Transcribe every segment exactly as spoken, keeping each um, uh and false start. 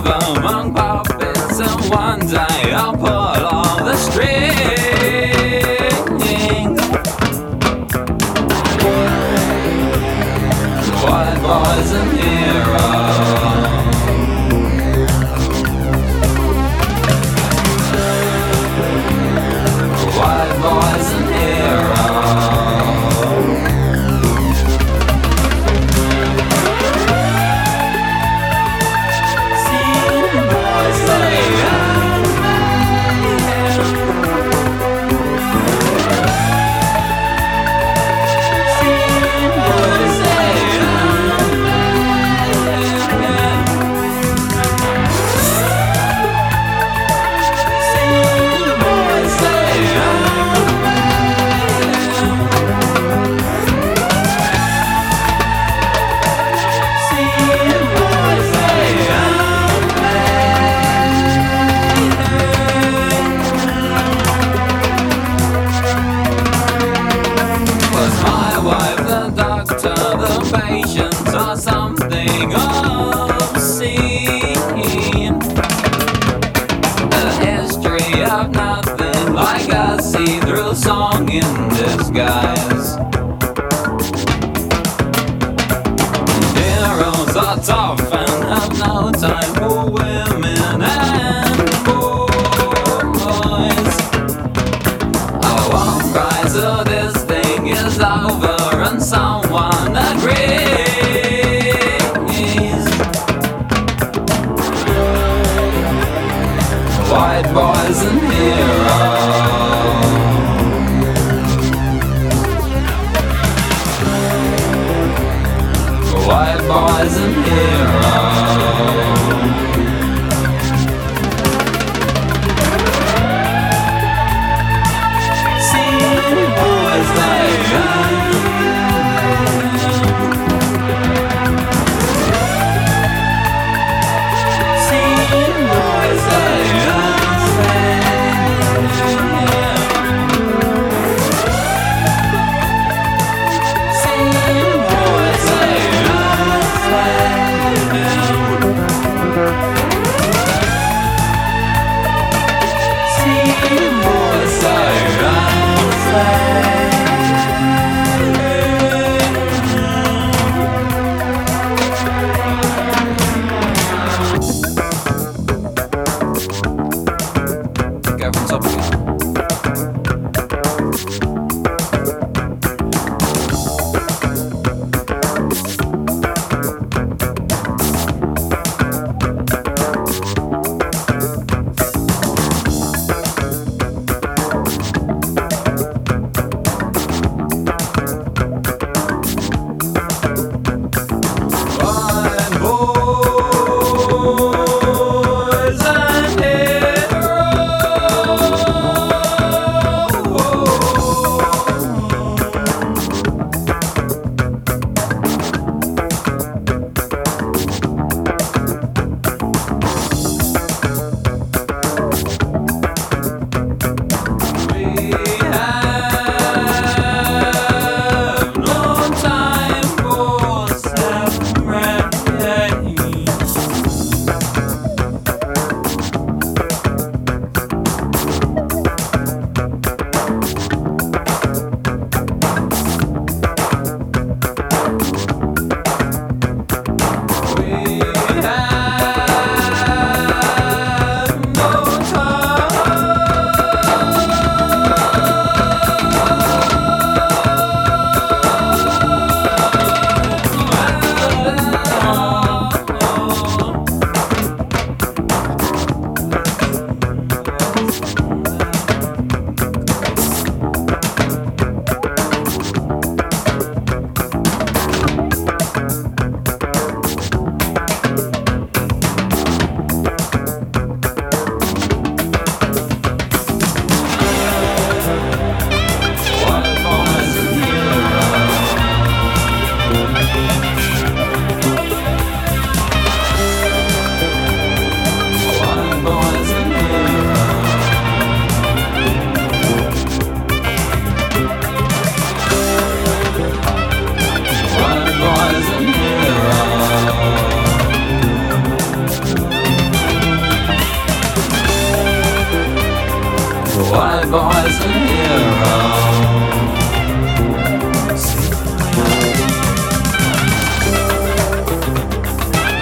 love among puppets, and one day I'll pull all the strings. White boys and heroes, white boys and heroes. See the boys say I'm man. See the boys say I'm man. See the boys say I'm patients are something obscene. The history of nothing like a see-through song in disguise. Heroes are tough and have no time for women and boys. I won't cry so this thing is over and someone agrees. White boys and heroes, white boys and heroes.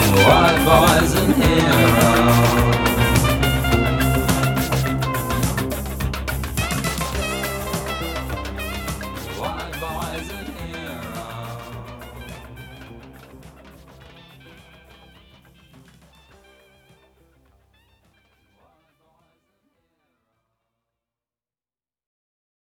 white boys and